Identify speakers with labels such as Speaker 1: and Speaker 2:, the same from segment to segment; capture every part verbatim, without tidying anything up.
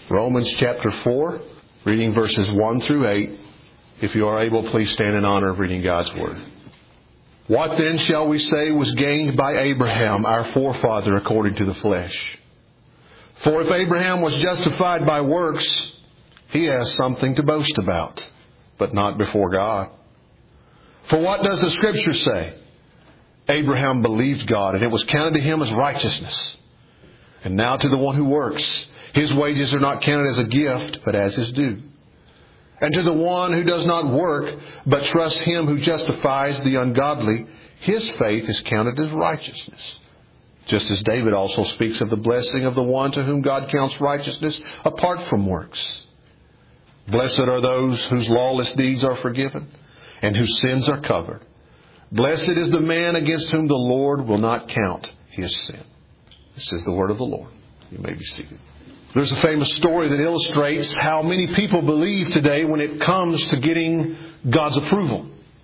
Speaker 1: Romans chapter four, reading verses one through eight. If you are able, please stand in honor of reading God's Word. What then shall we say was gained by Abraham, our forefather, according to the flesh? For if Abraham was justified by works, he has something to boast about, but not before God. For what does the Scripture say? Abraham believed God, and it was counted to him as righteousness. And now to the one who works, his wages are not counted as a gift, but as his due. And to the one who does not work, but trusts him who justifies the ungodly, his faith is counted as righteousness. Just as David also speaks of the blessing of the one to whom God counts righteousness apart from works. Blessed are those whose lawless deeds are forgiven, and whose sins are covered. Blessed is the man against whom the Lord will not count his sin. This is the word of the Lord. You may be seated. There's a famous story that illustrates how many people believe today when it comes to getting God's approval.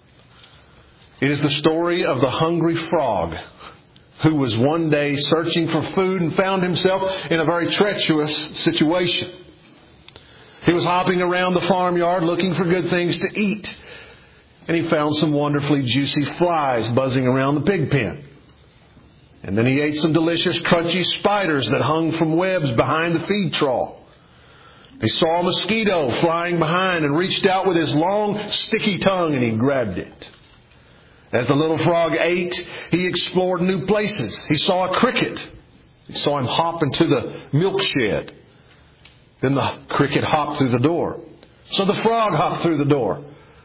Speaker 1: It is the story of the hungry frog who was one day searching for food and found himself in a very treacherous situation. He was hopping around the farmyard looking for good things to eat. And he found some wonderfully juicy flies buzzing around the pig pen. And then he ate some delicious crunchy spiders that hung from webs behind the feed trough. He saw a mosquito flying behind and reached out with his long, sticky tongue and he grabbed it. As the little frog ate, he explored new places. He saw a cricket. He saw him hop into the milk shed. Then the cricket hopped through the door. So the frog hopped through the door.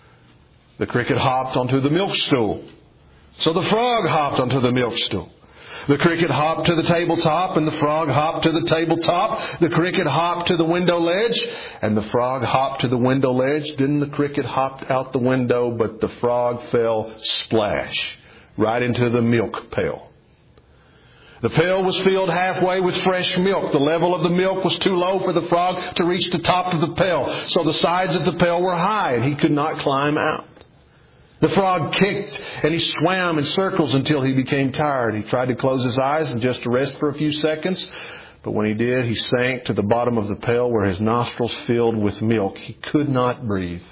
Speaker 1: The cricket hopped onto the milk stool. So the frog hopped onto the milk stool. The cricket hopped to the tabletop, and the frog hopped to the tabletop. The cricket hopped to the window ledge, and the frog hopped to the window ledge. Then the cricket hopped out the window, but the frog fell splash right into the milk pail. The pail was filled halfway with fresh milk. The level of the milk was too low for the frog to reach the top of the pail, so the sides of the pail were high, and he could not climb out. The frog kicked and he swam in circles until he became tired. He tried to close his eyes and just to rest for a few seconds. But when he did, he sank to the bottom of the pail where his nostrils filled with milk. He could not breathe.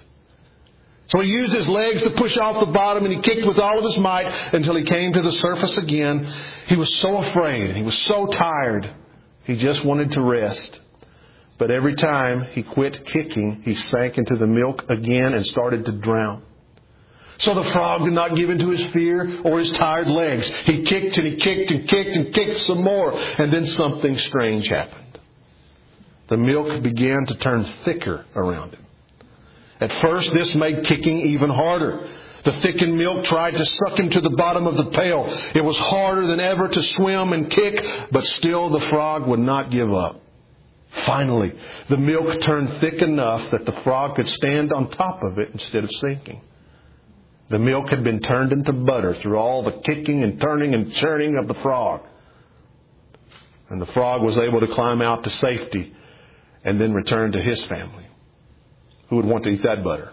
Speaker 1: So he used his legs to push off the bottom and he kicked with all of his might until he came to the surface again. He was so afraid and he was so tired. He just wanted to rest. But every time he quit kicking, he sank into the milk again and started to drown. So the frog did not give in to his fear or his tired legs. He kicked and he kicked and kicked and kicked some more. And then something strange happened. The milk began to turn thicker around him. At first, this made kicking even harder. The thickened milk tried to suck him to the bottom of the pail. It was harder than ever to swim and kick, but still the frog would not give up. Finally, the milk turned thick enough that the frog could stand on top of it instead of sinking. The milk had been turned into butter through all the kicking and turning and churning of the frog. And the frog was able to climb out to safety and then return to his family. Who would want to eat that butter?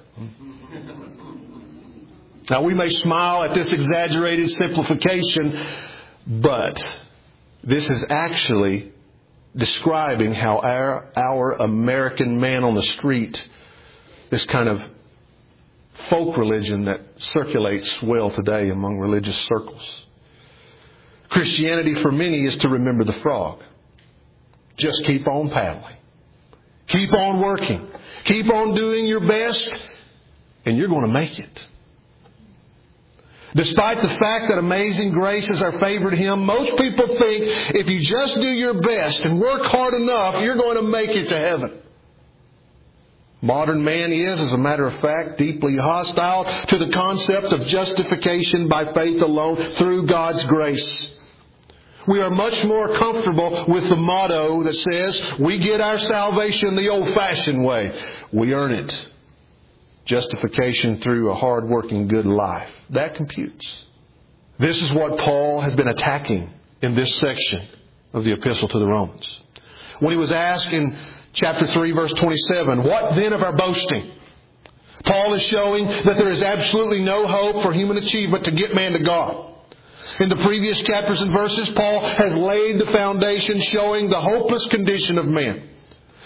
Speaker 1: Now, we may smile at this exaggerated simplification, but this is actually describing how our, our American man on the street, this kind of folk religion that circulates well today among religious circles. Christianity for many is to remember the frog. Just keep on paddling. Keep on working. Keep on doing your best, and you're going to make it. Despite the fact that Amazing Grace is our favorite hymn, most people think if you just do your best and work hard enough, you're going to make it to heaven. Modern man is, as a matter of fact, deeply hostile to the concept of justification by faith alone through God's grace. We are much more comfortable with the motto that says, we get our salvation the old-fashioned way. We earn it. Justification through a hard-working good life. That computes. This is what Paul has been attacking in this section of the Epistle to the Romans. When he was asked in chapter three, verse twenty-seven, what then of our boasting? Paul is showing that there is absolutely no hope for human achievement to get man to God. In the previous chapters and verses, Paul has laid the foundation showing the hopeless condition of man.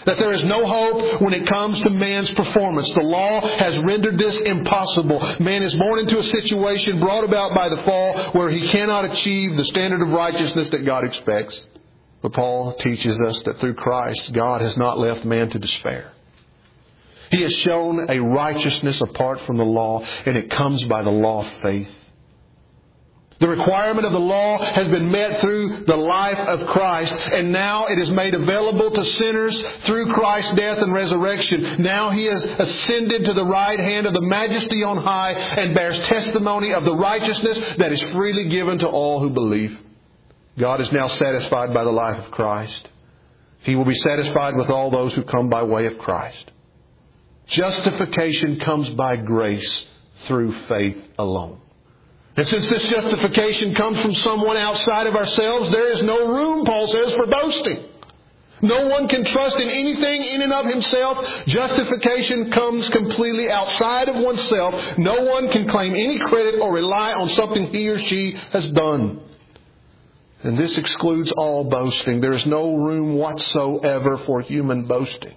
Speaker 1: That there is no hope when it comes to man's performance. The law has rendered this impossible. Man is born into a situation brought about by the fall where he cannot achieve the standard of righteousness that God expects. But Paul teaches us that through Christ, God has not left man to despair. He has shown a righteousness apart from the law, and it comes by the law of faith. The requirement of the law has been met through the life of Christ, and now it is made available to sinners through Christ's death and resurrection. Now He has ascended to the right hand of the Majesty on high and bears testimony of the righteousness that is freely given to all who believe. God is now satisfied by the life of Christ. He will be satisfied with all those who come by way of Christ. Justification comes by grace through faith alone. And since this justification comes from someone outside of ourselves, there is no room, Paul says, for boasting. No one can trust in anything in and of himself. Justification comes completely outside of oneself. No one can claim any credit or rely on something he or she has done. And this excludes all boasting. There is no room whatsoever for human boasting.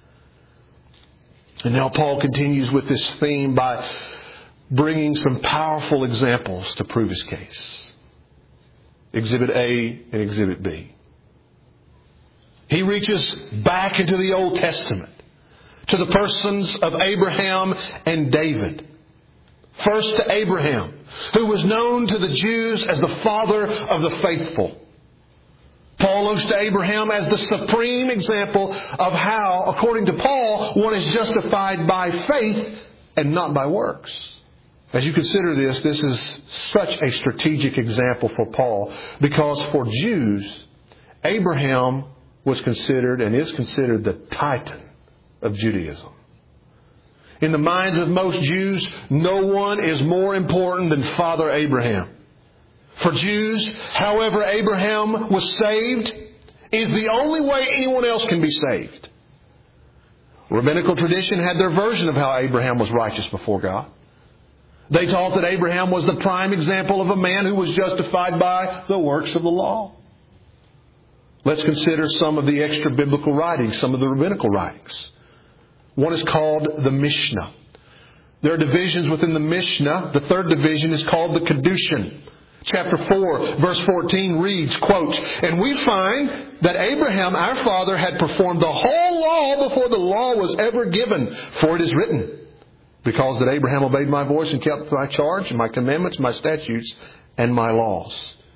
Speaker 1: And now Paul continues with this theme by bringing some powerful examples to prove his case. Exhibit A and Exhibit B. He reaches back into the Old Testament to the persons of Abraham and David. First to Abraham, who was known to the Jews as the father of the faithful. Paul looks to Abraham as the supreme example of how, according to Paul, one is justified by faith and not by works. As you consider this, this is such a strategic example for Paul, because for Jews, Abraham was considered and is considered the titan of Judaism. In the minds of most Jews, no one is more important than Father Abraham. For Jews, however Abraham was saved is the only way anyone else can be saved. Rabbinical tradition had their version of how Abraham was righteous before God. They taught that Abraham was the prime example of a man who was justified by the works of the law. Let's consider some of the extra biblical writings, some of the rabbinical writings. One is called the Mishnah. There are divisions within the Mishnah. The third division is called the Kedushin. Chapter four, verse fourteen reads, quote, "And we find that Abraham, our father, had performed the whole law before the law was ever given. For it is written, because that Abraham obeyed my voice and kept my charge and my commandments, my statutes, and my laws."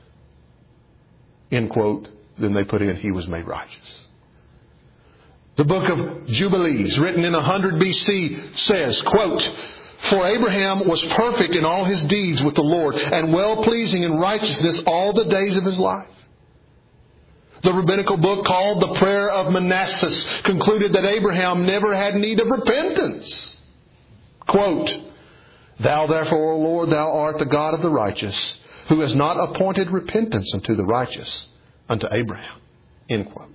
Speaker 1: End quote. Then they put in, he was made righteous. The book of Jubilees, written in one hundred B C, says, quote, "For Abraham was perfect in all his deeds with the Lord, and well-pleasing in righteousness all the days of his life." The rabbinical book called the Prayer of Manasseh concluded that Abraham never had need of repentance. Quote, "Thou therefore, O Lord, thou art the God of the righteous, who has not appointed repentance unto the righteous, unto Abraham." End quote.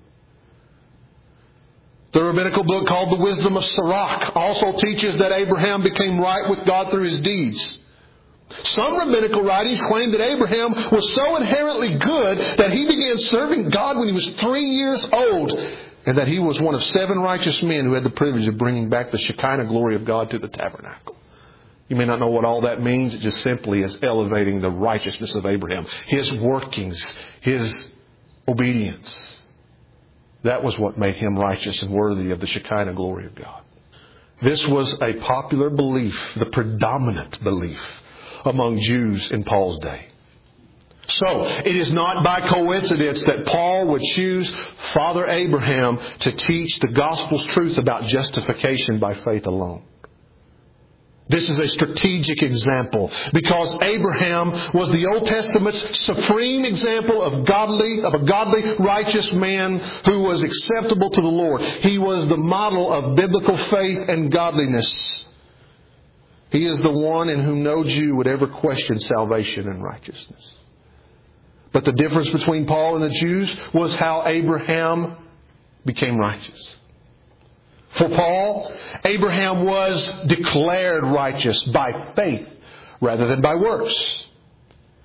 Speaker 1: The rabbinical book called the Wisdom of Sirach also teaches that Abraham became right with God through his deeds. Some rabbinical writings claim that Abraham was so inherently good that he began serving God when he was three years old, and that he was one of seven righteous men who had the privilege of bringing back the Shekinah glory of God to the tabernacle. You may not know what all that means. It just simply is elevating the righteousness of Abraham, his workings, his obedience. That was what made him righteous and worthy of the Shekinah glory of God. This was a popular belief, the predominant belief among Jews in Paul's day. So, it is not by coincidence that Paul would choose Father Abraham to teach the gospel's truth about justification by faith alone. This is a strategic example because Abraham was the Old Testament's supreme example of godly, of a godly, righteous man who was acceptable to the Lord. He was the model of biblical faith and godliness. He is the one in whom no Jew would ever question salvation and righteousness. But the difference between Paul and the Jews was how Abraham became righteous. For Paul, Abraham was declared righteous by faith rather than by works.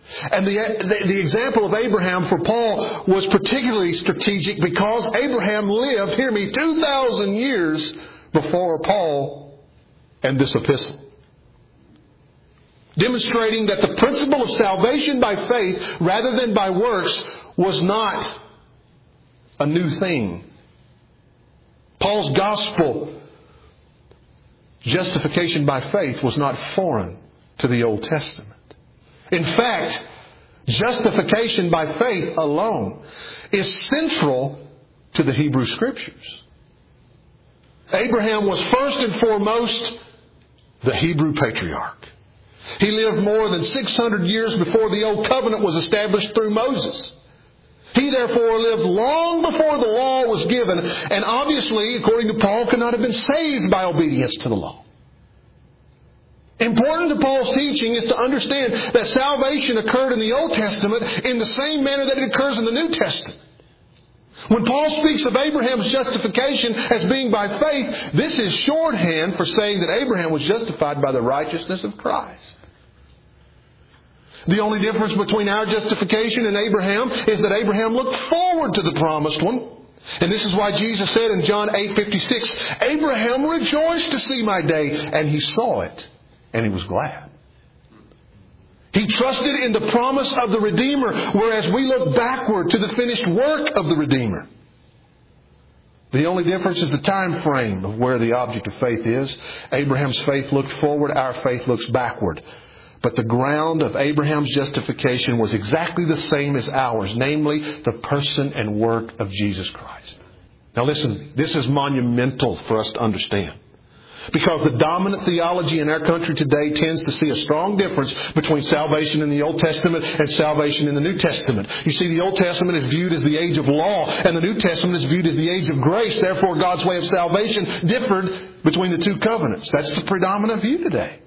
Speaker 1: And the, the, the example of Abraham for Paul was particularly strategic because Abraham lived, hear me, two thousand years before Paul and this epistle. Demonstrating that the principle of salvation by faith rather than by works was not a new thing. Paul's gospel, justification by faith, was not foreign to the Old Testament. In fact, justification by faith alone is central to the Hebrew Scriptures. Abraham was first and foremost the Hebrew patriarch. He lived more than six hundred years before the Old Covenant was established through Moses. He therefore lived long before the law was given, and obviously, according to Paul, could not have been saved by obedience to the law. Important to Paul's teaching is to understand that salvation occurred in the Old Testament in the same manner that it occurs in the New Testament. When Paul speaks of Abraham's justification as being by faith, this is shorthand for saying that Abraham was justified by the righteousness of Christ. The only difference between our justification and Abraham is that Abraham looked forward to the promised one. And this is why Jesus said in John eight fifty-six, Abraham rejoiced to see my day, and he saw it, and he was glad. He trusted in the promise of the Redeemer, whereas we look backward to the finished work of the Redeemer. The only difference is the time frame of where the object of faith is. Abraham's faith looked forward, our faith looks backward. But the ground of Abraham's justification was exactly the same as ours, namely the person and work of Jesus Christ. Now listen, this is monumental for us to understand. Because the dominant theology in our country today tends to see a strong difference between salvation in the Old Testament and salvation in the New Testament. You see, the Old Testament is viewed as the age of law, and the New Testament is viewed as the age of grace. Therefore, God's way of salvation differed between the two covenants. That's the predominant view today.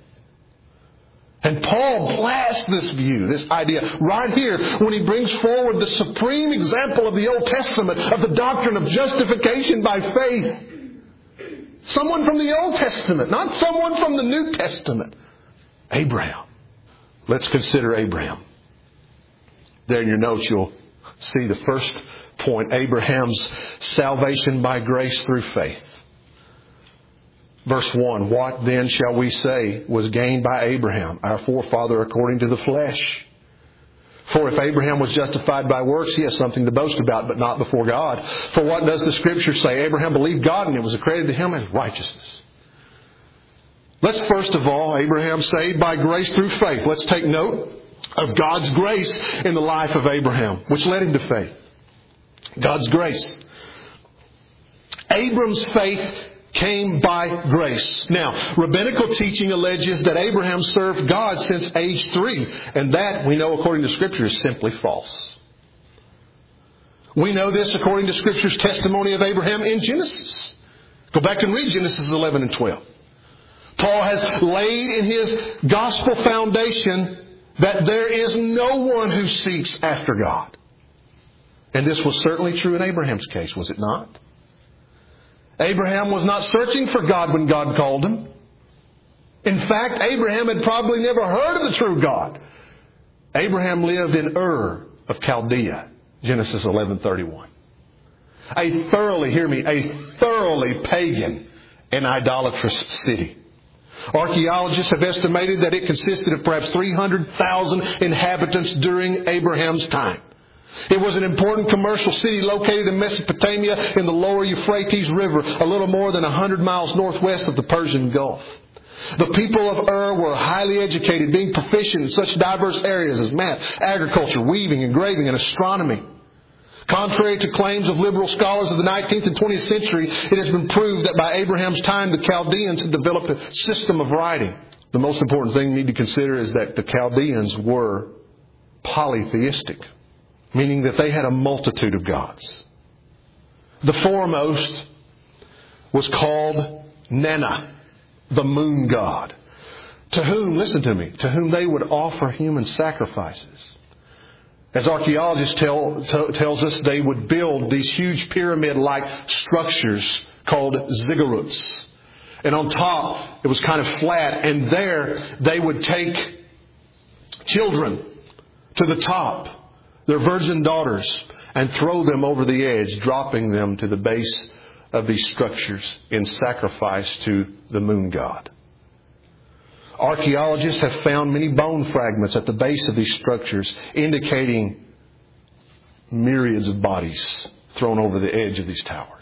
Speaker 1: And Paul blasts this view, this idea, right here when he brings forward the supreme example of the Old Testament, of the doctrine of justification by faith. Someone from the Old Testament, not someone from the New Testament. Abraham. Let's consider Abraham. There in your notes you'll see the first point, Abraham's salvation by grace through faith. Verse one, what then shall we say was gained by Abraham, our forefather according to the flesh? For if Abraham was justified by works, he has something to boast about, but not before God. For what does the Scripture say? Abraham believed God, and it was accredited to him as righteousness. Let's first of all, Abraham saved by grace through faith. Let's take note of God's grace in the life of Abraham, which led him to faith. God's grace. Abram's faith came by grace. Now, rabbinical teaching alleges that Abraham served God since age three, and that, we know according to Scripture, is simply false. We know this according to Scripture's testimony of Abraham in Genesis. Go back and read Genesis eleven and twelve. Paul has laid in his gospel foundation that there is no one who seeks after God. And this was certainly true in Abraham's case, was it not? Abraham was not searching for God when God called him. In fact, Abraham had probably never heard of the true God. Abraham lived in Ur of Chaldea, Genesis eleven thirty-one. A thoroughly, hear me, a thoroughly pagan and idolatrous city. Archaeologists have estimated that it consisted of perhaps three hundred thousand inhabitants during Abraham's time. It was an important commercial city located in Mesopotamia in the lower Euphrates River, a little more than one hundred miles northwest of the Persian Gulf. The people of Ur were highly educated, being proficient in such diverse areas as math, agriculture, weaving, engraving, and astronomy. Contrary to claims of liberal scholars of the nineteenth and twentieth century, it has been proved that by Abraham's time the Chaldeans had developed a system of writing. The most important thing you need to consider is that the Chaldeans were polytheistic, meaning that they had a multitude of gods. The foremost was called Nana, the moon god, to whom, listen to me, to whom they would offer human sacrifices. As archaeologists tell, t- tells us, they would build these huge pyramid-like structures called ziggurats. And on top, it was kind of flat, and there they would take children to the top, their virgin daughters, and throw them over the edge, dropping them to the base of these structures in sacrifice to the moon god. Archaeologists have found many bone fragments at the base of these structures, indicating myriads of bodies thrown over the edge of these towers.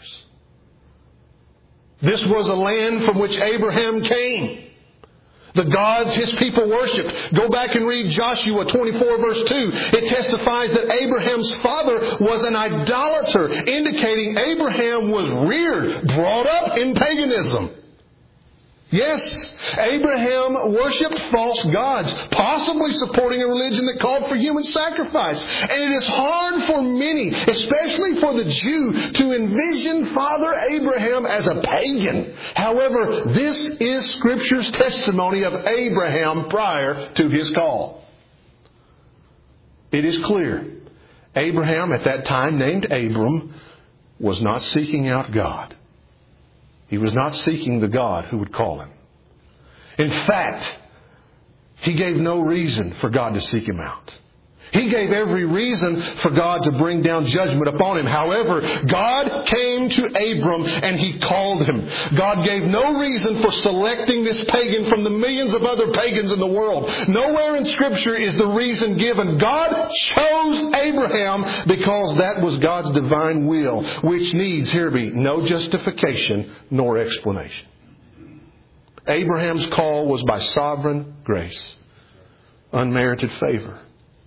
Speaker 1: This was a land from which Abraham came. The gods his people worshipped. Go back and read Joshua twenty-four verse two. It testifies that Abraham's father was an idolater, indicating Abraham was reared, brought up in paganism. Yes, Abraham worshipped false gods, possibly supporting a religion that called for human sacrifice. And it is hard for many, especially for the Jew, to envision Father Abraham as a pagan. However, this is Scripture's testimony of Abraham prior to his call. It is clear Abraham, at that time named Abram, was not seeking out God. He was not seeking the God who would call him. In fact, he gave no reason for God to seek him out. He gave every reason for God to bring down judgment upon him. However, God came to Abram and He called him. God gave no reason for selecting this pagan from the millions of other pagans in the world. Nowhere in Scripture is the reason given. God chose Abraham because that was God's divine will, which needs, hear me, no justification nor explanation. Abraham's call was by sovereign grace, unmerited favor.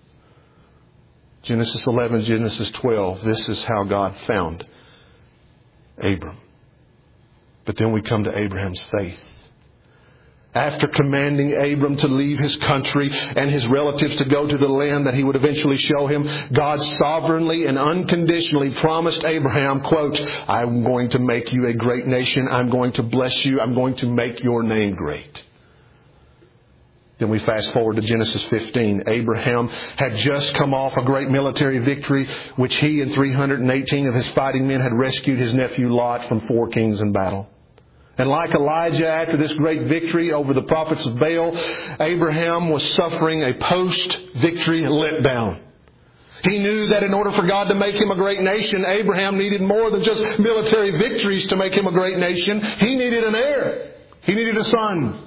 Speaker 1: Genesis eleven, Genesis twelve, this is how God found Abram. But then we come to Abraham's faith. After commanding Abram to leave his country and his relatives to go to the land that He would eventually show him, God sovereignly and unconditionally promised Abraham, quote, I'm going to make you a great nation. I'm going to bless you. I'm going to make your name great. Then we fast forward to Genesis fifteen. Abraham had just come off a great military victory, which he and three hundred eighteen of his fighting men had rescued his nephew Lot from four kings in battle. And like Elijah after this great victory over the prophets of Baal, Abraham was suffering a post-victory letdown. He knew that in order for God to make him a great nation, Abraham needed more than just military victories to make him a great nation. He needed an heir. He needed a son.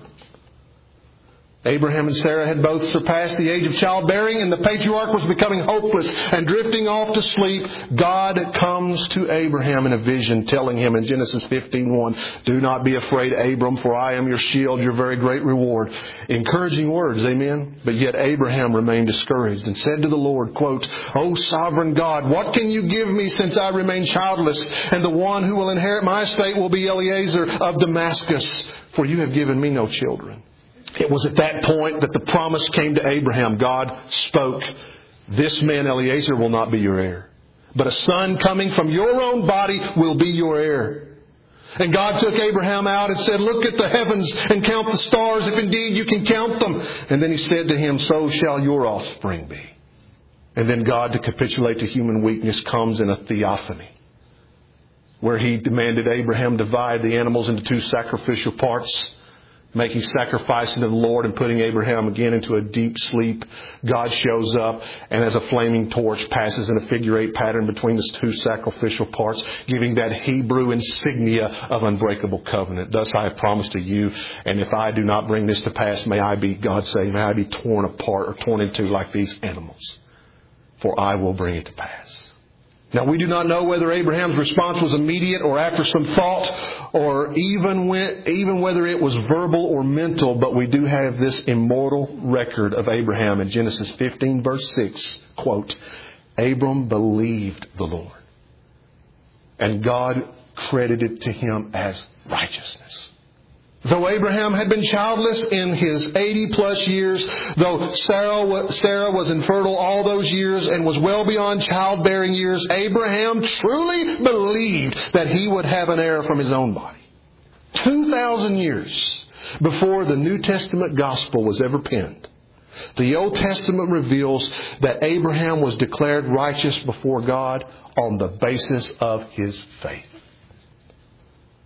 Speaker 1: Abraham and Sarah had both surpassed the age of childbearing, and the patriarch was becoming hopeless and drifting off to sleep. God comes to Abraham in a vision, telling him in Genesis fifteen one, do not be afraid, Abram, for I am your shield, your very great reward. Encouraging words, amen? But yet Abraham remained discouraged and said to the Lord, quote, O sovereign God, what can you give me since I remain childless? And the one who will inherit my estate will be Eliezer of Damascus, for you have given me no children. It was at that point that the promise came to Abraham. God spoke, this man Eliezer will not be your heir, but a son coming from your own body will be your heir. And God took Abraham out and said, look at the heavens and count the stars if indeed you can count them. And then He said to him, so shall your offspring be. And then God, to capitulate to human weakness, comes in a theophany, where He demanded Abraham divide the animals into two sacrificial parts, making sacrifice to the Lord and putting Abraham again into a deep sleep. God shows up and as a flaming torch passes in a figure eight pattern between the two sacrificial parts, giving that Hebrew insignia of unbreakable covenant. Thus I have promised to you, and if I do not bring this to pass, may I be, God say, may I be torn apart or torn into like these animals, for I will bring it to pass. Now, we do not know whether Abraham's response was immediate or after some thought, or even when, even whether it was verbal or mental, but we do have this immortal record of Abraham in Genesis fifteen verse six, quote, Abram believed the Lord, and God credited to him as righteousness. Though Abraham had been childless in his eighty plus years, though Sarah, Sarah was infertile all those years and was well beyond childbearing years, Abraham truly believed that he would have an heir from his own body. Two thousand years before the New Testament gospel was ever penned, the Old Testament reveals that Abraham was declared righteous before God on the basis of his faith. And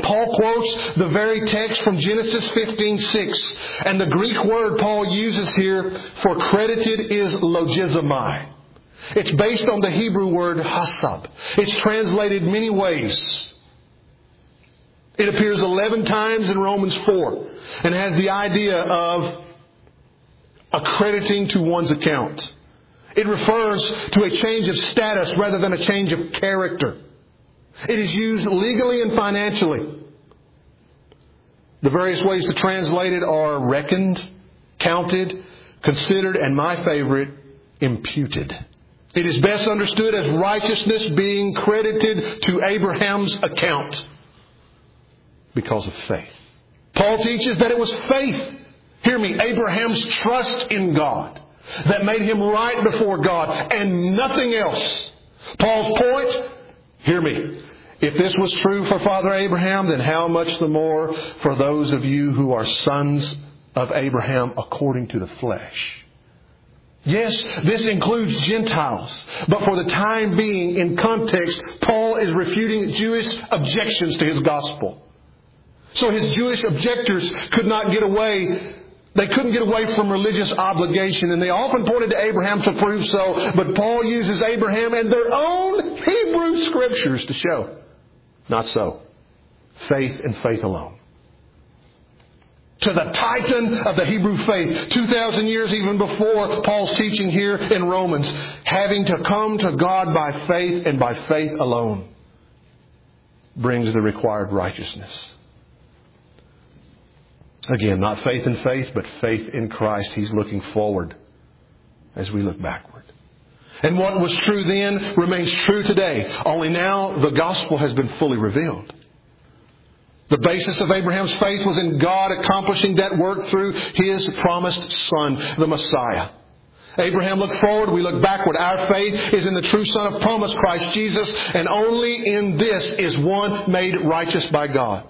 Speaker 1: Paul quotes the very text from Genesis fifteen six. And the Greek word Paul uses here for credited is logizomai. It's based on the Hebrew word hasab. It's translated many ways. It appears eleven times in Romans four and has the idea of accrediting to one's account. It refers to a change of status rather than a change of character. It is used legally and financially. The various ways to translate it are reckoned, counted, considered, and my favorite, imputed. It is best understood as righteousness being credited to Abraham's account because of faith. Paul teaches that it was faith, hear me, Abraham's trust in God, that made him right before God and nothing else. Paul's point, hear me, if this was true for Father Abraham, then how much the more for those of you who are sons of Abraham according to the flesh. Yes, this includes Gentiles, but for the time being, in context, Paul is refuting Jewish objections to his gospel. So his Jewish objectors could not get away. They couldn't get away from religious obligation, and they often pointed to Abraham to prove so, but Paul uses Abraham and their own Hebrew scriptures to show. Not so. Faith and faith alone. To the titan of the Hebrew faith, two thousand years even before Paul's teaching here in Romans, having to come to God by faith and by faith alone brings the required righteousness. Again, not faith in faith, but faith in Christ. He's looking forward as we look backward. And what was true then remains true today. Only now the gospel has been fully revealed. The basis of Abraham's faith was in God accomplishing that work through His promised Son, the Messiah. Abraham looked forward, we look backward. Our faith is in the true Son of promise, Christ Jesus, and only in this is one made righteous by God.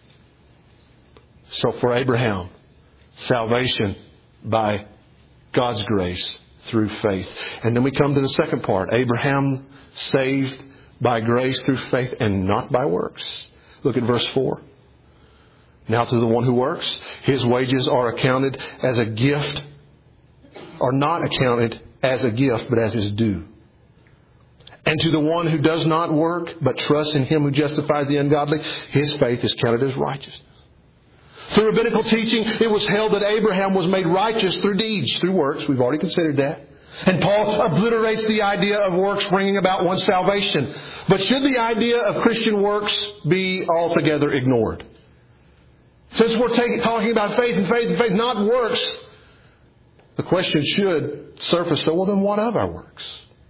Speaker 1: So for Abraham, salvation by God's grace through faith. And then we come to the second part. Abraham saved by grace through faith and not by works. Look at verse four. Now to the one who works, his wages are accounted as a gift, are not accounted as a gift, but as his due. And to the one who does not work, but trusts in Him who justifies the ungodly, his faith is counted as righteousness. Through rabbinical teaching, it was held that Abraham was made righteous through deeds, through works. We've already considered that. And Paul obliterates the idea of works bringing about one's salvation. But should the idea of Christian works be altogether ignored? Since we're taking, talking about faith and faith and faith, not works, the question should surface, so well then what of our works?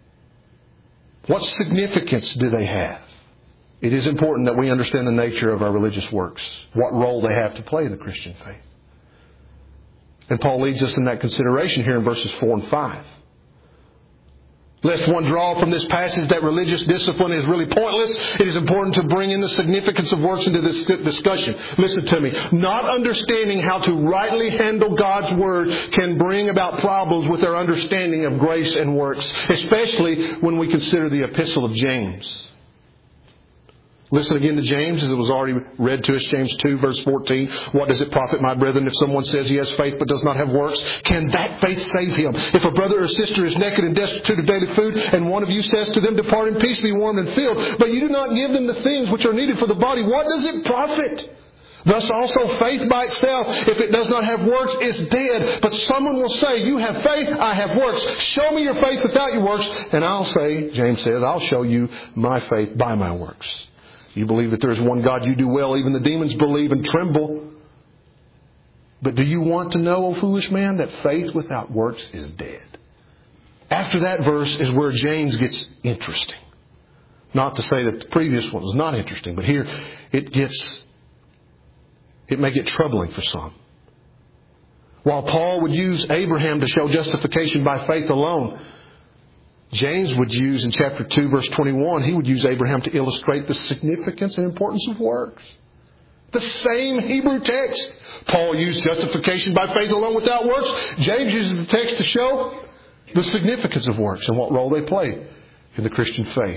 Speaker 1: What significance do they have? It is important that we understand the nature of our religious works, what role they have to play in the Christian faith. And Paul leads us in that consideration here in verses four and five. Lest one draw from this passage that religious discipline is really pointless, it is important to bring in the significance of works into this discussion. Listen to me. Not understanding how to rightly handle God's Word can bring about problems with our understanding of grace and works, especially when we consider the Epistle of James. Listen again to James, as it was already read to us, James two, verse fourteen. What does it profit, my brethren, if someone says he has faith but does not have works? Can that faith save him? If a brother or sister is naked and destitute of daily food, and one of you says to them, depart in peace, be warmed and filled, but you do not give them the things which are needed for the body, what does it profit? Thus also faith by itself, if it does not have works, is dead. But someone will say, you have faith, I have works. Show me your faith without your works, and I'll say, James says, I'll show you my faith by my works. You believe that there is one God, you do well. Even the demons believe and tremble. But do you want to know, O foolish man, that faith without works is dead? After that verse is where James gets interesting. Not to say that the previous one was not interesting, but here it gets, it may get troubling for some. While Paul would use Abraham to show justification by faith alone, James would use in chapter two, verse twenty-one, he would use Abraham to illustrate the significance and importance of works. The same Hebrew text. Paul used justification by faith alone without works. James uses the text to show the significance of works and what role they play in the Christian faith.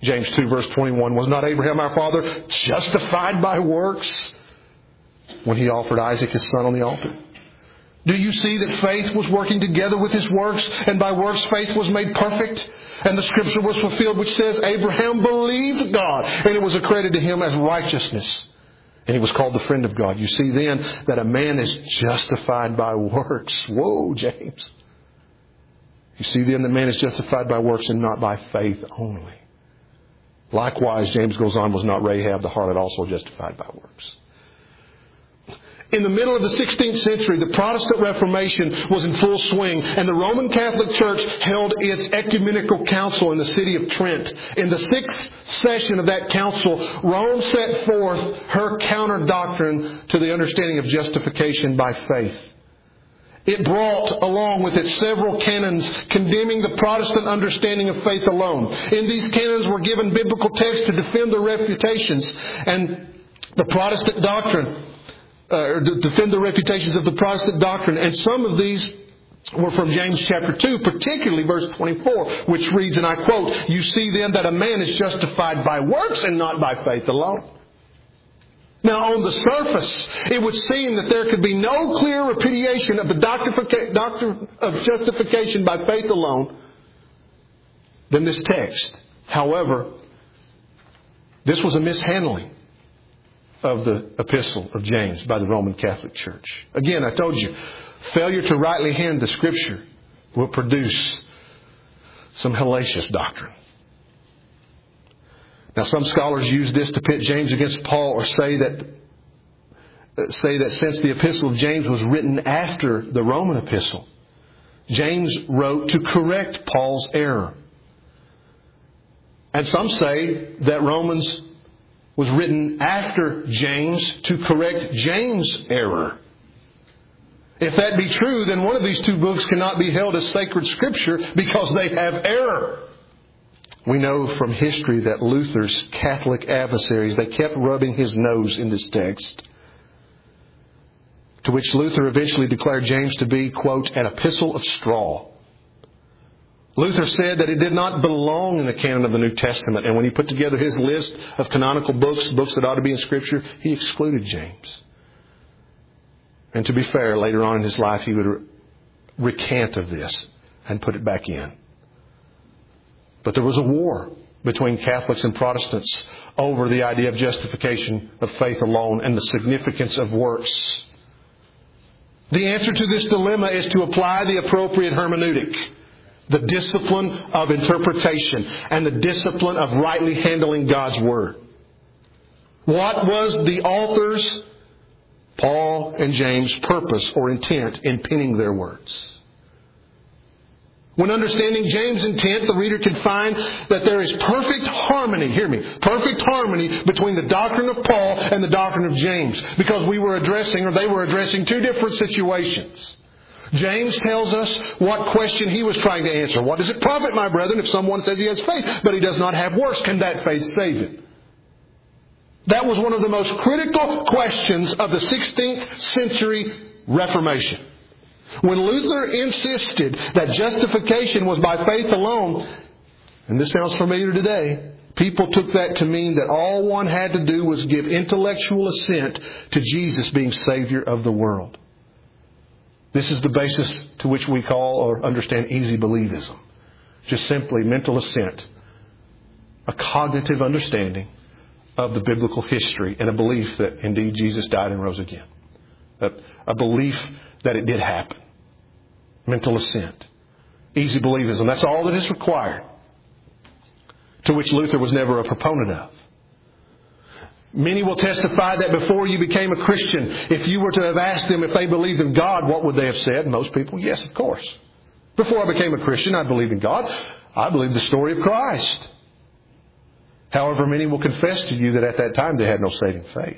Speaker 1: James two verse twenty-one, was not Abraham our father justified by works when he offered Isaac his son on the altar? Do you see that faith was working together with his works, and by works faith was made perfect? And the scripture was fulfilled which says, Abraham believed God, and it was accredited to him as righteousness. And he was called the friend of God. You see then that a man is justified by works. Whoa, James. You see then that man is justified by works and not by faith only. Likewise, James goes on, was not Rahab the harlot also justified by works? In the middle of the sixteenth century, the Protestant Reformation was in full swing, and the Roman Catholic Church held its ecumenical council in the city of Trent. In the sixth session of that council, Rome set forth her counter-doctrine to the understanding of justification by faith. It brought along with it several canons condemning the Protestant understanding of faith alone. In these canons were given biblical texts to defend their refutations, and the Protestant doctrine Uh, defend the reputations of the Protestant doctrine. And some of these were from James chapter two, particularly verse twenty-four, which reads, and I quote, you see then that a man is justified by works and not by faith alone. Now, on the surface, it would seem that there could be no clear repudiation of the doctrine of justification by faith alone than this text. However, this was a mishandling of the epistle of James by the Roman Catholic Church. Again, I told you, failure to rightly hand the Scripture will produce some hellacious doctrine. Now, some scholars use this to pit James against Paul, or say that say that since the epistle of James was written after the Roman epistle, James wrote to correct Paul's error. And some say that Romans was written after James to correct James' error. If that be true, then one of these two books cannot be held as sacred Scripture because they have error. We know from history that Luther's Catholic adversaries, they kept rubbing his nose in this text, to which Luther eventually declared James to be, quote, an epistle of straw. Luther said that it did not belong in the canon of the New Testament. And when he put together his list of canonical books, books that ought to be in Scripture, he excluded James. And to be fair, later on in his life, he would recant of this and put it back in. But there was a war between Catholics and Protestants over the idea of justification of faith alone and the significance of works. The answer to this dilemma is to apply the appropriate hermeneutic, the discipline of interpretation, and the discipline of rightly handling God's Word. What was the authors, Paul and James' purpose or intent in penning their words? When understanding James' intent, the reader can find that there is perfect harmony, hear me, perfect harmony between the doctrine of Paul and the doctrine of James, because we were addressing, or they were addressing, two different situations. James tells us what question he was trying to answer. What does it profit, my brethren, if someone says he has faith, but he does not have works? Can that faith save him? That was one of the most critical questions of the sixteenth century Reformation. When Luther insisted that justification was by faith alone, and this sounds familiar today, people took that to mean that all one had to do was give intellectual assent to Jesus being Savior of the world. This is the basis to which we call or understand easy believism. Just simply mental assent, a cognitive understanding of the biblical history, and a belief that indeed Jesus died and rose again. A, a belief that it did happen. Mental assent. Easy believism. That's all that is required. To which Luther was never a proponent of. Many will testify that before you became a Christian, if you were to have asked them if they believed in God, what would they have said? Most people, yes, of course. Before I became a Christian, I believed in God. I believed the story of Christ. However, many will confess to you that at that time they had no saving faith.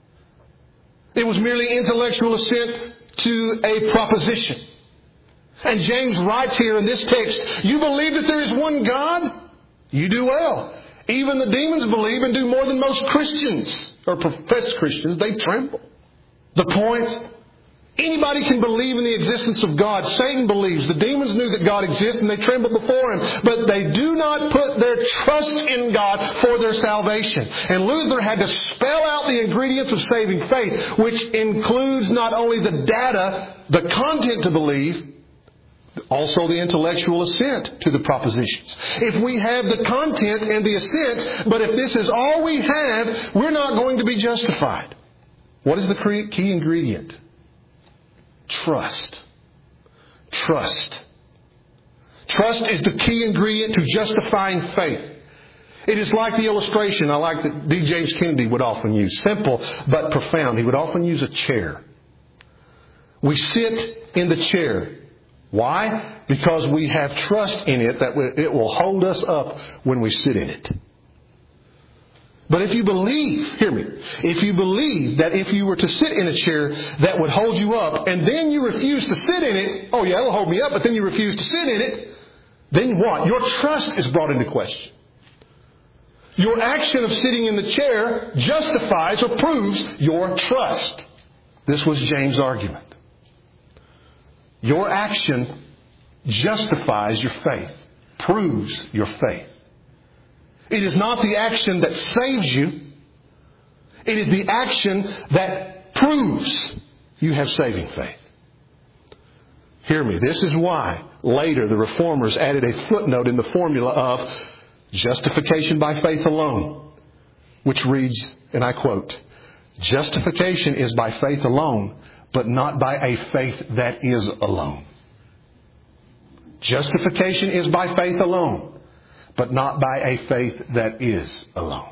Speaker 1: It was merely intellectual assent to a proposition. And James writes here in this text, you believe that there is one God? You do well. Even the demons believe and do more than most Christians, or professed Christians. They tremble. The point Anybody can believe in the existence of God. Satan believes. The demons knew that God exists and they trembled before Him. But they do not put their trust in God for their salvation. And Luther had to spell out the ingredients of saving faith, which includes not only the data, the content to believe, also the intellectual assent to the propositions. If we have the content and the assent, but if this is all we have, we're not going to be justified. What is the key ingredient? Trust. Trust. Trust is the key ingredient to justifying faith. It is like the illustration I like that D. James Kennedy would often use. Simple but profound. He would often use a chair. We sit in the chair. Why? Because we have trust in it that it will hold us up when we sit in it. But if you believe, hear me, if you believe that if you were to sit in a chair that would hold you up and then you refuse to sit in it, oh yeah, it'll hold me up, but then you refuse to sit in it, then what? Your trust is brought into question. Your action of sitting in the chair justifies or proves your trust. This was James' argument. Your action justifies your faith, proves your faith. It is not the action that saves you. It is the action that proves you have saving faith. Hear me. This is why later the Reformers added a footnote in the formula of justification by faith alone, which reads, and I quote, "Justification is by faith alone, but not by a faith that is alone." Justification is by faith alone, but not by a faith that is alone.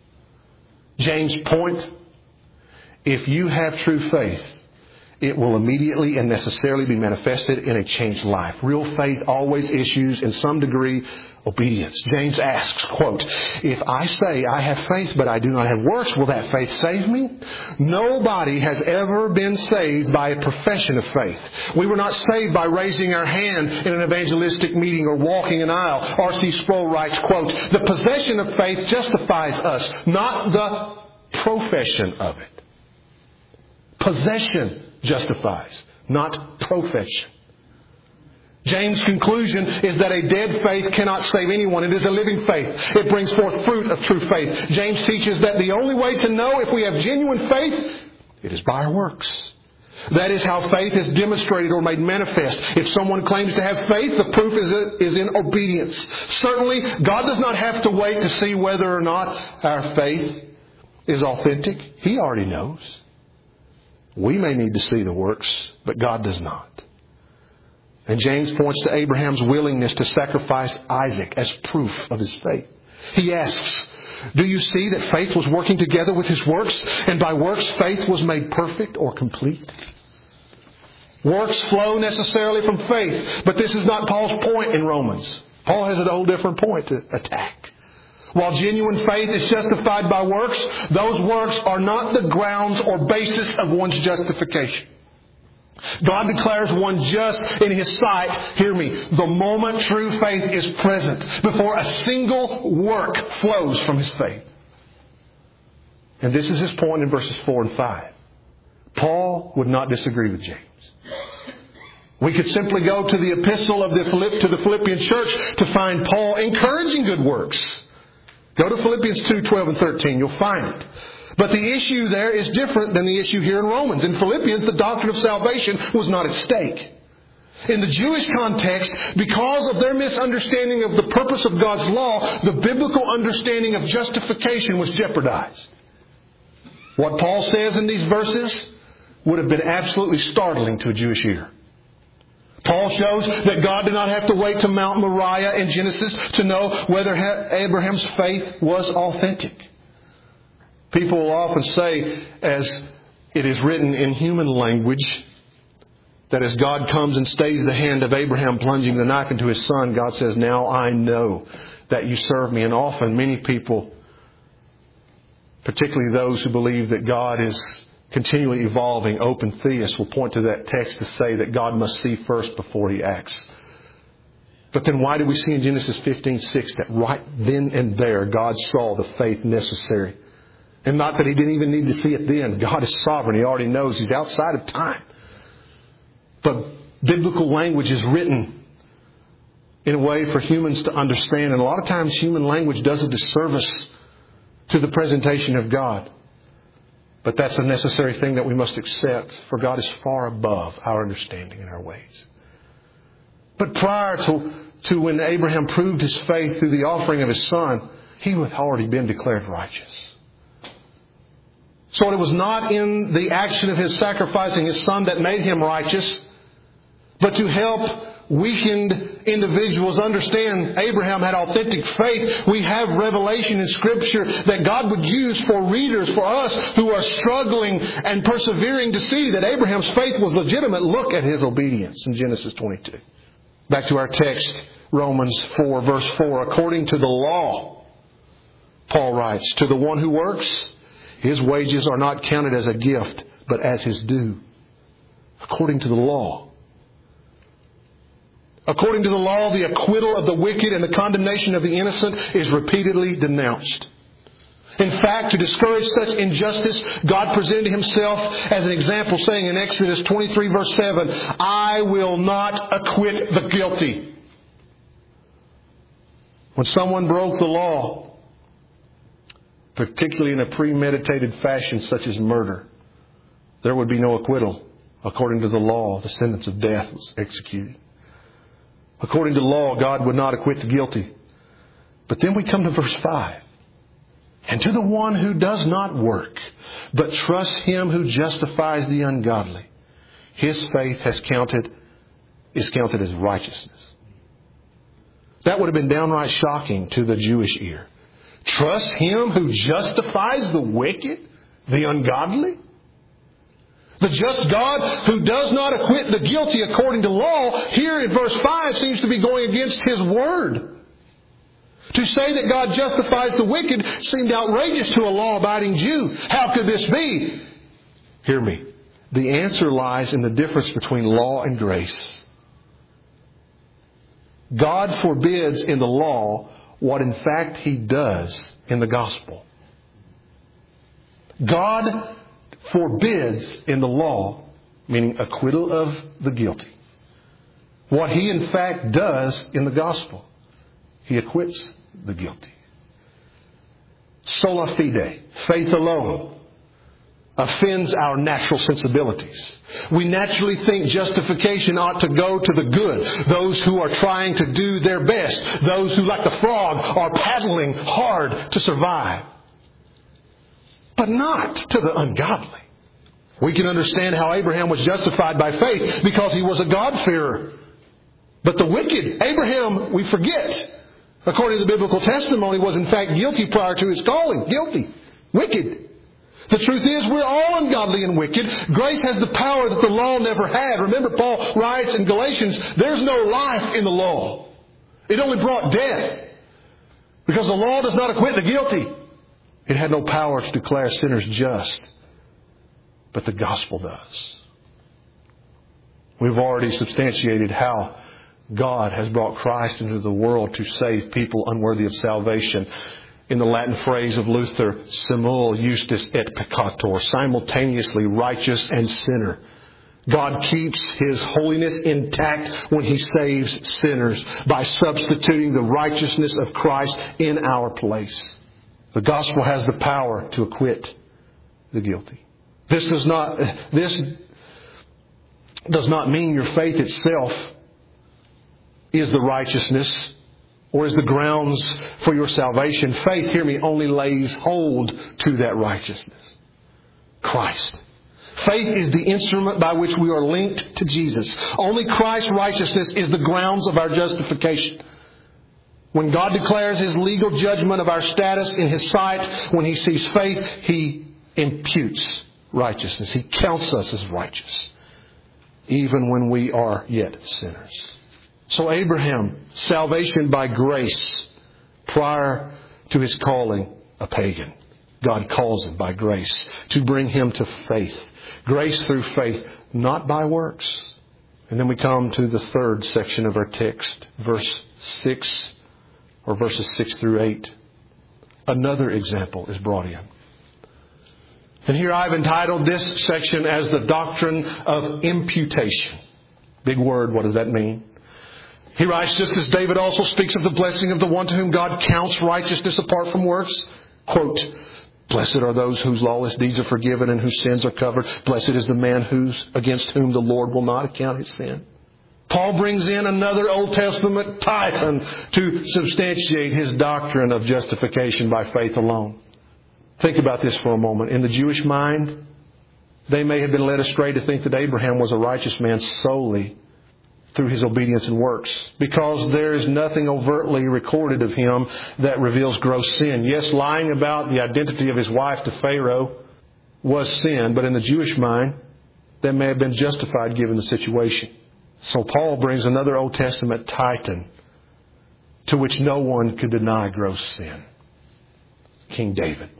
Speaker 1: James' point, if you have true faith, it will immediately and necessarily be manifested in a changed life. Real faith always issues in some degree obedience. James asks, quote, "If I say I have faith but I do not have works, will that faith save me? Nobody has ever been saved by a profession of faith. We were not saved by raising our hand in an evangelistic meeting or walking an aisle." R C Sproul writes, quote, "The possession of faith justifies us, not the profession of it." Possession justifies, not profession. James' conclusion is that a dead faith cannot save anyone. It is a living faith. It brings forth fruit of true faith. James teaches that the only way to know if we have genuine faith, it is by our works. That is how faith is demonstrated or made manifest. If someone claims to have faith, the proof is, is in obedience. Certainly, God does not have to wait to see whether or not our faith is authentic. He already knows. We may need to see the works, but God does not. And James points to Abraham's willingness to sacrifice Isaac as proof of his faith. He asks, "Do you see that faith was working together with his works, and by works faith was made perfect or complete?" Works flow necessarily from faith, but this is not Paul's point in Romans. Paul has a whole different point to attack. While genuine faith is justified by works, those works are not the grounds or basis of one's justification. God declares one just in His sight, hear me, the moment true faith is present, before a single work flows from his faith. And this is his point in verses four and five. Paul would not disagree with James. We could simply go to the epistle of the Philipp, to the Philippian church to find Paul encouraging good works. Go to Philippians two, twelve and thirteen. You'll find it. But the issue there is different than the issue here in Romans. In Philippians, the doctrine of salvation was not at stake. In the Jewish context, because of their misunderstanding of the purpose of God's law, the biblical understanding of justification was jeopardized. What Paul says in these verses would have been absolutely startling to a Jewish ear. Paul shows that God did not have to wait to Mount Moriah in Genesis to know whether Abraham's faith was authentic. People will often say, as it is written in human language, that as God comes and stays the hand of Abraham plunging the knife into his son, God says, "Now I know that you serve me." And often many people, particularly those who believe that God is continually evolving, open theists, will point to that text to say that God must see first before He acts. But then why do we see in Genesis fifteen six that right then and there God saw the faith necessary? And not that He didn't even need to see it then. God is sovereign. He already knows. He's outside of time. But biblical language is written in a way for humans to understand. And a lot of times human language does a disservice to the presentation of God. But that's a necessary thing that we must accept, for God is far above our understanding and our ways. But prior to, to when Abraham proved his faith through the offering of his son, he had already been declared righteous. So it was not in the action of his sacrificing his son that made him righteous, but to help weakened individuals understand Abraham had authentic faith. We have revelation in Scripture that God would use for readers, for us who are struggling and persevering, to see that Abraham's faith was legitimate. Look at his obedience in Genesis twenty-two. Back to our text, Romans four, verse four. According to the law, Paul writes, to the one who works, his wages are not counted as a gift, but as his due. According to the law. According to the law, the acquittal of the wicked and the condemnation of the innocent is repeatedly denounced. In fact, to discourage such injustice, God presented Himself as an example, saying in Exodus twenty-three, verse seven, I will not acquit the guilty. When someone broke the law, particularly in a premeditated fashion such as murder, there would be no acquittal. According to the law, the sentence of death was executed. According to law, God would not acquit the guilty. But then we come to verse five. And to the one who does not work, but trusts Him who justifies the ungodly, his faith has counted, is counted as righteousness. That would have been downright shocking to the Jewish ear. Trust Him who justifies the wicked, the ungodly? The just God who does not acquit the guilty according to law, here in verse five seems to be going against His word. To say that God justifies the wicked seemed outrageous to a law-abiding Jew. How could this be? Hear me. The answer lies in the difference between law and grace. God forbids in the law what in fact He does in the gospel. God forbids in the law, meaning acquittal of the guilty, what He in fact does in the gospel. He acquits the guilty. Sola fide, faith alone, offends our natural sensibilities. We naturally think justification ought to go to the good, those who are trying to do their best, those who, like the frog, are paddling hard to survive. But not to the ungodly. We can understand how Abraham was justified by faith because he was a God-fearer. But the wicked, Abraham, we forget, according to the biblical testimony, was in fact guilty prior to his calling. Guilty. Wicked. The truth is, we're all ungodly and wicked. Grace has the power that the law never had. Remember, Paul writes in Galatians, there's no life in the law. It only brought death. Because the law does not acquit the guilty. It had no power to declare sinners just. But the gospel does. We've already substantiated how God has brought Christ into the world to save people unworthy of salvation. In the Latin phrase of Luther, simul justus et peccator, simultaneously righteous and sinner. God keeps His holiness intact when He saves sinners by substituting the righteousness of Christ in our place. The gospel has the power to acquit the guilty. This does not, this does not mean your faith itself is the righteousness or is the grounds for your salvation. Faith, hear me, only lays hold to that righteousness. Christ. Faith is the instrument by which we are linked to Jesus. Only Christ's righteousness is the grounds of our justification. When God declares His legal judgment of our status in His sight, when He sees faith, He imputes righteousness. He counts us as righteous, even when we are yet sinners. So Abraham, salvation by grace, prior to his calling, a pagan. God calls him by grace to bring him to faith. Grace through faith, not by works. And then we come to the third section of our text, verse six, or verses six through eight. Another example is brought in. And here I've entitled this section as the doctrine of imputation. Big word. What does that mean? He writes, just as David also speaks of the blessing of the one to whom God counts righteousness apart from works. Quote, blessed are those whose lawless deeds are forgiven and whose sins are covered. Blessed is the man who's against whom the Lord will not account his sin. Paul brings in another Old Testament titan to substantiate his doctrine of justification by faith alone. Think about this for a moment. In the Jewish mind, they may have been led astray to think that Abraham was a righteous man solely through his obedience and works, because there is nothing overtly recorded of him that reveals gross sin. Yes, lying about the identity of his wife to Pharaoh was sin, but in the Jewish mind, that may have been justified given the situation. So Paul brings another Old Testament titan to which no one could deny gross sin. King David.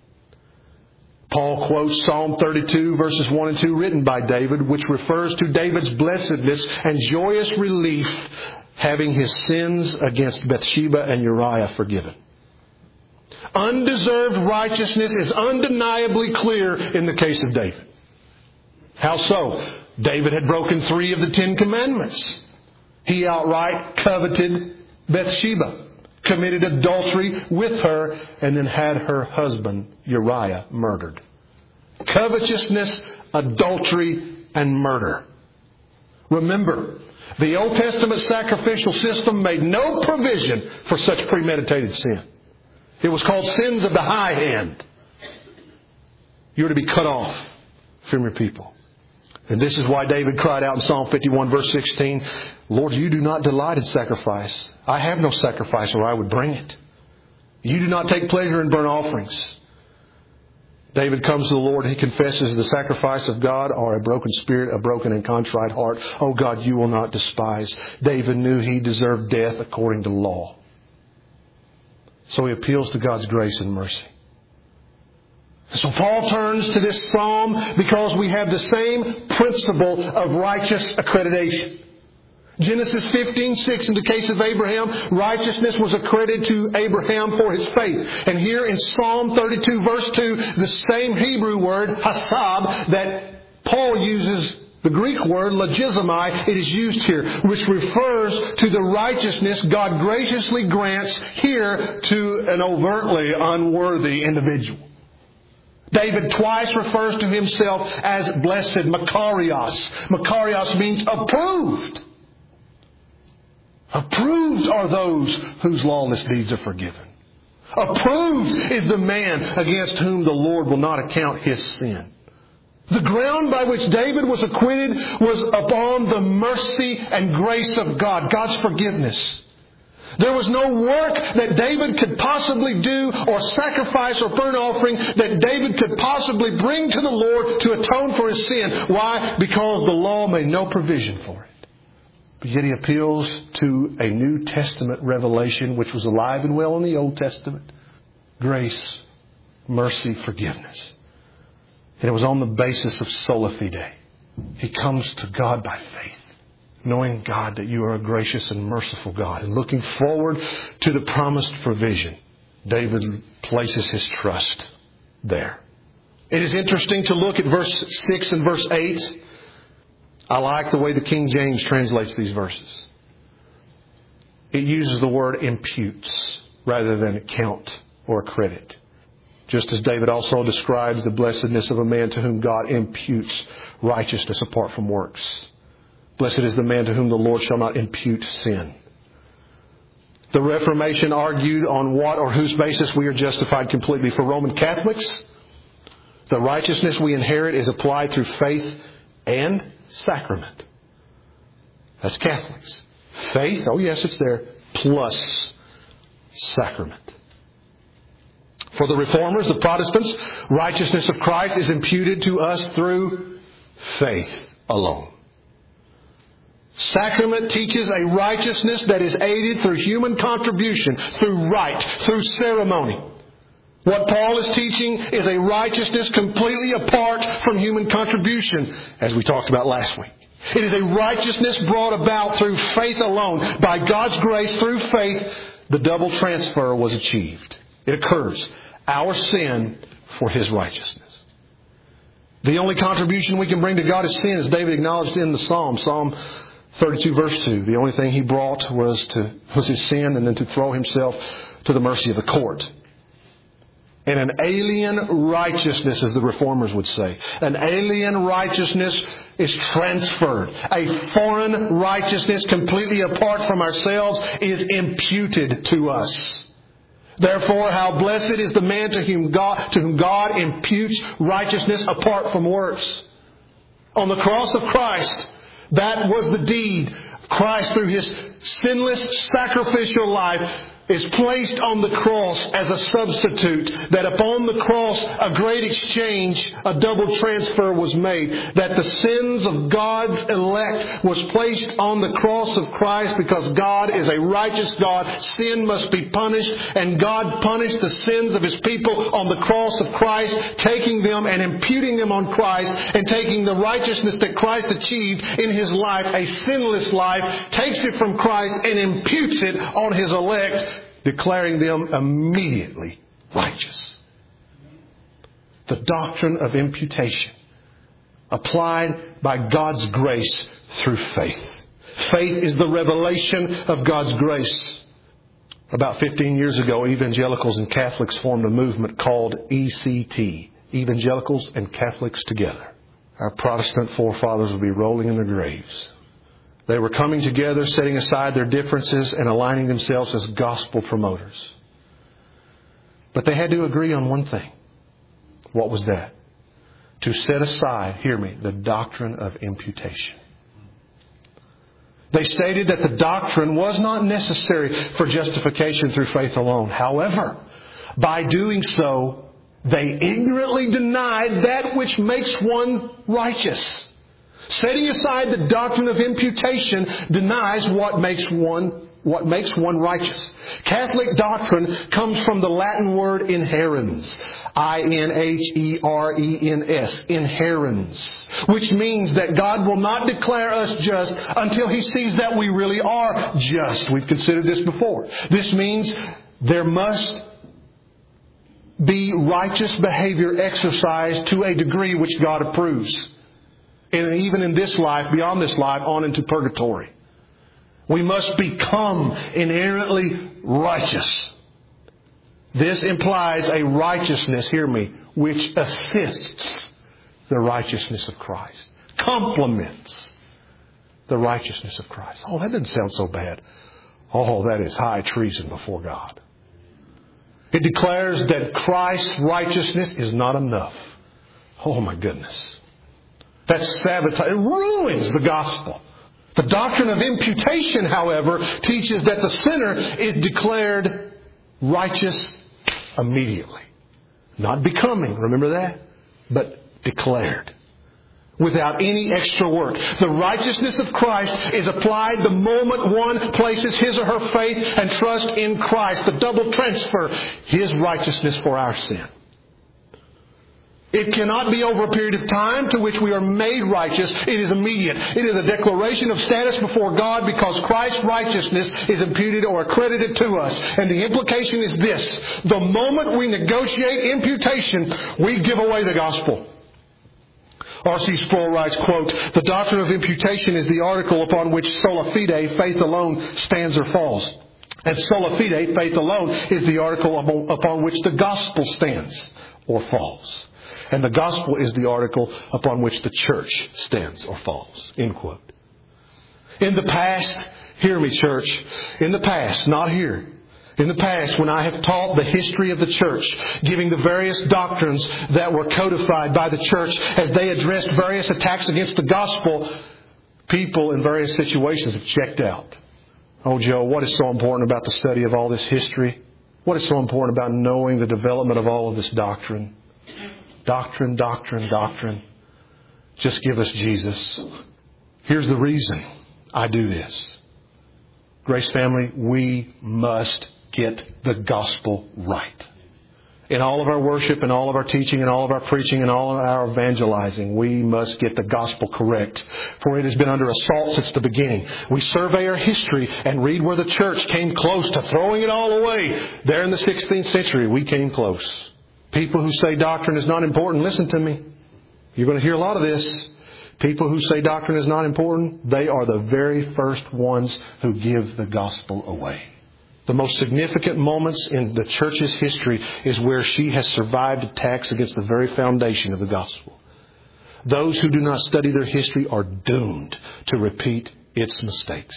Speaker 1: Paul quotes Psalm thirty-two verses one and two written by David, which refers to David's blessedness and joyous relief having his sins against Bathsheba and Uriah forgiven. Undeserved righteousness is undeniably clear in the case of David. How so? David had broken three of the Ten Commandments. He outright coveted Bathsheba, committed adultery with her, and then had her husband Uriah murdered. Covetousness, adultery, and murder. Remember, the Old Testament sacrificial system made no provision for such premeditated sin. It was called sins of the high hand. You're to be cut off from your people. And this is why David cried out in Psalm fifty-one verse sixteen, Lord, you do not delight in sacrifice. I have no sacrifice, or I would bring it. You do not take pleasure in burnt offerings. David comes to the Lord and he confesses the sacrifice of God are a broken spirit, a broken and contrite heart. Oh God, you will not despise. David knew he deserved death according to law. So he appeals to God's grace and mercy. So Paul turns to this psalm because we have the same principle of righteous accreditation. Genesis fifteen six, in the case of Abraham, righteousness was accredited to Abraham for his faith. And here in Psalm thirty-two verse two, the same Hebrew word, hasab, that Paul uses, the Greek word, logizomai, it is used here, which refers to the righteousness God graciously grants here to an overtly unworthy individual. David twice refers to himself as blessed, Makarios. Makarios means approved. Approved are those whose lawless deeds are forgiven. Approved is the man against whom the Lord will not account his sin. The ground by which David was acquitted was upon the mercy and grace of God, God's forgiveness. There was no work that David could possibly do or sacrifice or burnt offering that David could possibly bring to the Lord to atone for his sin. Why? Because the law made no provision for it. But yet he appeals to a New Testament revelation which was alive and well in the Old Testament. Grace, mercy, forgiveness. And it was on the basis of sola fide. He comes to God by faith, knowing, God, that you are a gracious and merciful God. And looking forward to the promised provision, David places his trust there. It is interesting to look at verse six and verse eight. I like the way the King James translates these verses. It uses the word imputes rather than account or credit. Just as David also describes the blessedness of a man to whom God imputes righteousness apart from works. Blessed is the man to whom the Lord shall not impute sin. The Reformation argued on what or whose basis we are justified completely. For Roman Catholics, the righteousness we inherit is applied through faith and sacrament. That's Catholics. Faith, oh yes, it's there, plus sacrament. For the Reformers, the Protestants, righteousness of Christ is imputed to us through faith alone. Sacrament teaches a righteousness that is aided through human contribution, through rite, through ceremony. What Paul is teaching is a righteousness completely apart from human contribution, as we talked about last week. It is a righteousness brought about through faith alone. By God's grace, through faith, the double transfer was achieved. It occurs. Our sin for His righteousness. The only contribution we can bring to God is sin, as David acknowledged in the Psalm. Psalm thirty-two verse two. The only thing he brought was to was his sin and then to throw himself to the mercy of the court. And an alien righteousness, as the reformers would say. An alien righteousness is transferred. A foreign righteousness completely apart from ourselves is imputed to us. Therefore, how blessed is the man to whom God, to whom God imputes righteousness apart from works. On the cross of Christ, that was the deed. Christ, through His sinless sacrificial life, is placed on the cross as a substitute. That upon the cross a great exchange, a double transfer was made. That the sins of God's elect was placed on the cross of Christ because God is a righteous God. Sin must be punished, and God punished the sins of His people on the cross of Christ, taking them and imputing them on Christ, and taking the righteousness that Christ achieved in His life, a sinless life, takes it from Christ and imputes it on His elect, declaring them immediately righteous. The doctrine of imputation, applied by God's grace through faith. Faith is the revelation of God's grace. About fifteen years ago, evangelicals and Catholics formed a movement called E C T, Evangelicals and Catholics Together. Our Protestant forefathers would be rolling in their graves. They were coming together, setting aside their differences and aligning themselves as gospel promoters. But they had to agree on one thing. What was that? To set aside, hear me, the doctrine of imputation. They stated that the doctrine was not necessary for justification through faith alone. However, by doing so, they ignorantly denied that which makes one righteous. Setting aside the doctrine of imputation denies what makes one what makes one righteous. Catholic doctrine comes from the Latin word inherens, I N H E R E N S, inherens, which means that God will not declare us just until He sees that we really are just. We've considered this before. This means there must be righteous behavior exercised to a degree which God approves. And even in this life, beyond this life, on into purgatory. We must become inherently righteous. This implies a righteousness, hear me, which assists the righteousness of Christ. Complements the righteousness of Christ. Oh, that doesn't sound so bad. Oh, that is high treason before God. It declares that Christ's righteousness is not enough. Oh, my goodness. That sabotage, it ruins the gospel. The doctrine of imputation, however, teaches that the sinner is declared righteous immediately. Not becoming, remember that? But declared. Without any extra work. The righteousness of Christ is applied the moment one places his or her faith and trust in Christ. The double transfer, His righteousness for our sin. It cannot be over a period of time to which we are made righteous. It is immediate. It is a declaration of status before God because Christ's righteousness is imputed or accredited to us. And the implication is this. The moment we negotiate imputation, we give away the gospel. R C Sproul writes, quote, "The doctrine of imputation is the article upon which sola fide, faith alone, stands or falls. And sola fide, faith alone, is the article upon which the gospel stands or falls. And the gospel is the article upon which the church stands or falls." End quote. In the past, hear me, church, in the past, not here, in the past, when I have taught the history of the church, giving the various doctrines that were codified by the church as they addressed various attacks against the gospel, people in various situations have checked out. Oh, Joe, what is so important about the study of all this history? What is so important about knowing the development of all of this doctrine? Doctrine, doctrine, doctrine. Just give us Jesus. Here's the reason I do this. Grace family, we must get the gospel right. In all of our worship, in all of our teaching, in all of our preaching, in all of our evangelizing, we must get the gospel correct. For it has been under assault since the beginning. We survey our history and read where the church came close to throwing it all away. There in the sixteenth century, we came close. People who say doctrine is not important, listen to me. You're going to hear a lot of this. People who say doctrine is not important, they are the very first ones who give the gospel away. The most significant moments in the church's history is where she has survived attacks against the very foundation of the gospel. Those who do not study their history are doomed to repeat its mistakes.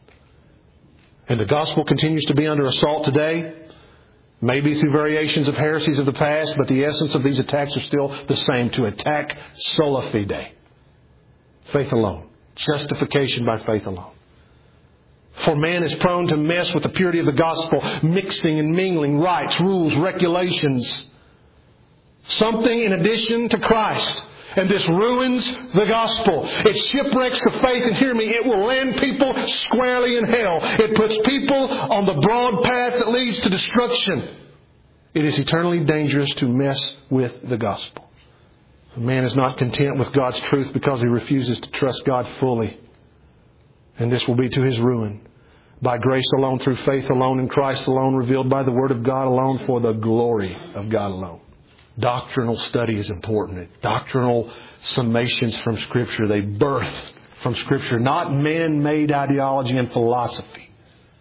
Speaker 1: And the gospel continues to be under assault today, maybe through variations of heresies of the past, but the essence of these attacks are still the same: to attack sola fide. Faith alone. Justification by faith alone. For man is prone to mess with the purity of the gospel, mixing and mingling rites, rules, regulations. Something in addition to Christ. And this ruins the gospel. It shipwrecks the faith, and hear me, it will land people squarely in hell. It puts people on the broad path that leads to destruction. It is eternally dangerous to mess with the gospel. A man is not content with God's truth because he refuses to trust God fully. And this will be to his ruin. By grace alone, through faith alone, in Christ alone, revealed by the Word of God alone, for the glory of God alone. Doctrinal study is important. Doctrinal summations from Scripture, they birth from Scripture, not man-made ideology and philosophy.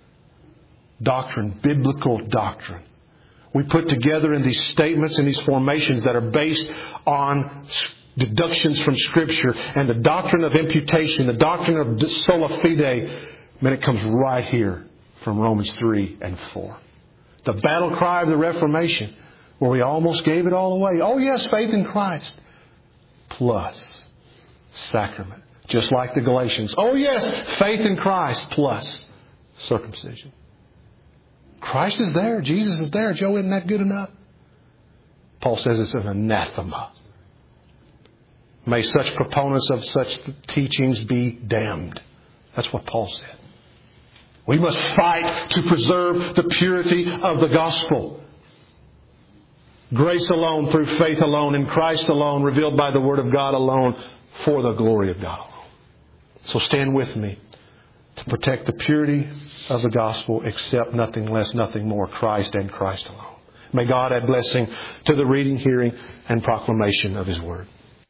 Speaker 1: Doctrine, biblical doctrine. We put together in these statements and these formations that are based on deductions from Scripture, and the doctrine of imputation, the doctrine of sola fide, man, it comes right here from Romans three and four. The battle cry of the Reformation, where we almost gave it all away. Oh yes, faith in Christ plus sacrament. Just like the Galatians. Oh yes, faith in Christ plus circumcision. Christ is there. Jesus is there. Joe, isn't that good enough? Paul says it's an anathema. May such proponents of such teachings be damned. That's what Paul said. We must fight to preserve the purity of the gospel. Grace alone, through faith alone, in Christ alone, revealed by the Word of God alone, for the glory of God alone. So stand with me to protect the purity of the gospel, accept nothing less, nothing more, Christ and Christ alone. May God add blessing to the reading, hearing, and proclamation of His Word.